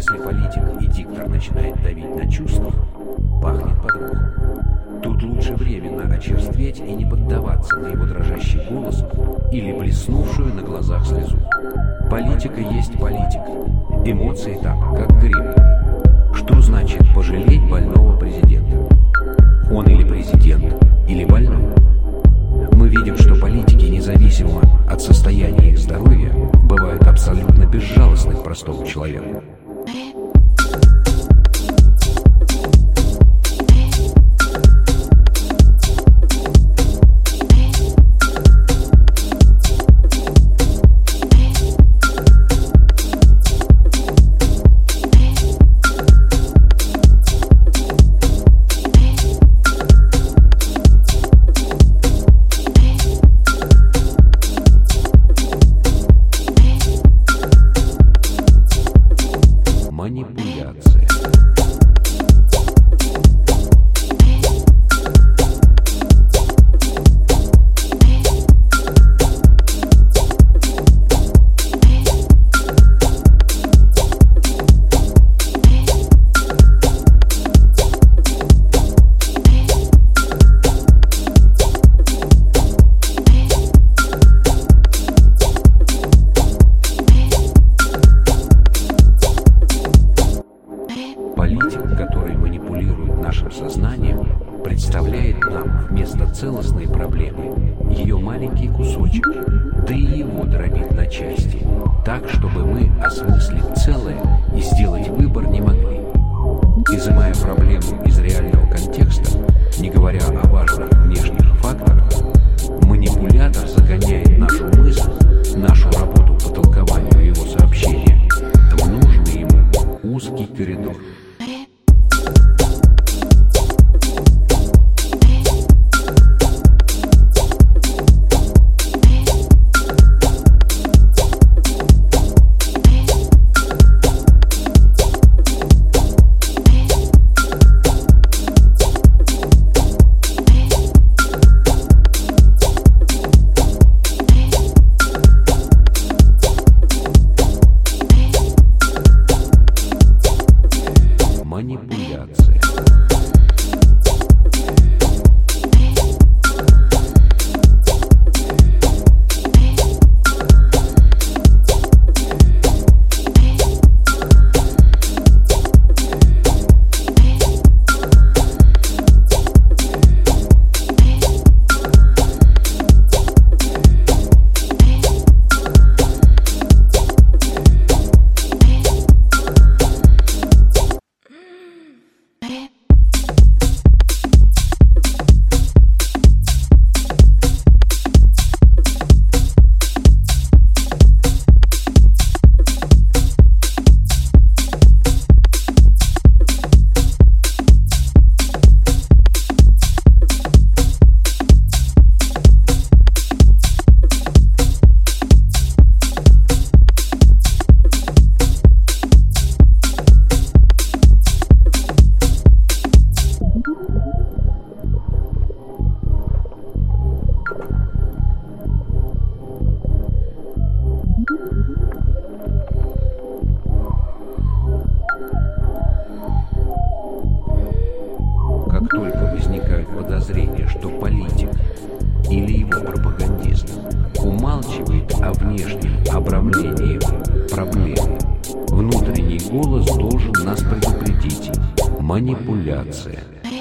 Если политик и диктор начинает давить на чувствах, пахнет подвохом. Тут лучше временно очерстветь и не поддаваться на его дрожащий голос или блеснувшую на глазах слезу. Политика есть политика. Эмоции там, как грипп. Что значит пожалеть больного президента? Он или президент, или больной. Мы видим, что политики, независимо от состояния их здоровья, бывают абсолютно безжалостны к простому человеку. Манипуляция. Политик, который манипулирует нашим сознанием, представляет нам вместо целостной проблемы ее маленький кусочек, да и его дробит на части, так, чтобы мы осмыслить целое и сделать выбор не могли. Изымая проблему из реального контекста, не говоря о важных внешних факторах, манипулятор загоняет нашу мысль, нашу работу по толкованию его сообщения в нужный ему узкий коридор. Манипуляция. Как только возникают подозрения, что политик или его пропагандист умалчивает о внешнем обрамлении проблемы, внутренний голос должен нас предупредить. Манипуляция.